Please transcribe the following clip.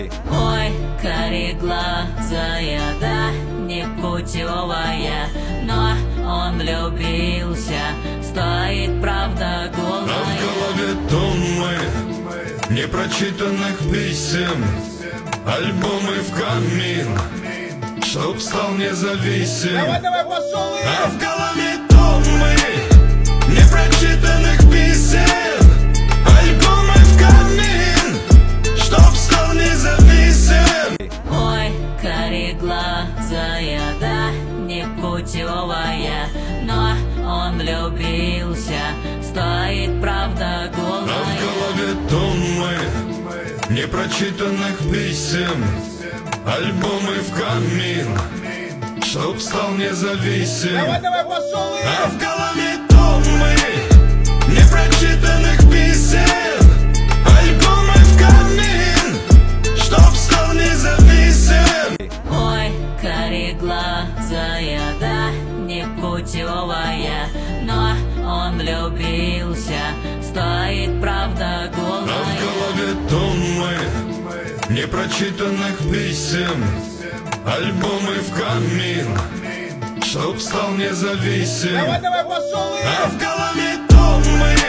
Ой, кореглазая, да, непутевая, но он влюбился, стоит правда голая. А в голове томмы непрочитанных писем, альбомы в камин, чтоб стал независим. Давай, пошел! А в голове томмы непрочитанных писем, альбомы в камин, чтоб стал независим. Ой, кореглазая, да, непутевая, но он влюбился, стоит правда голая. А в голове томмы непрочитанных писем, альбомы в камин, чтоб стал независим. Давай, пошел! А в голове томмы непрочитанных писем, альбомы в камин, чтоб стал независим. Ой, кореглазая, да, непутевая, но он влюбился, стоит правда А голая. в голове томмы непрочитанных писем, альбомы в камин, чтоб стал независим. Давай, пошел! А в голове томмы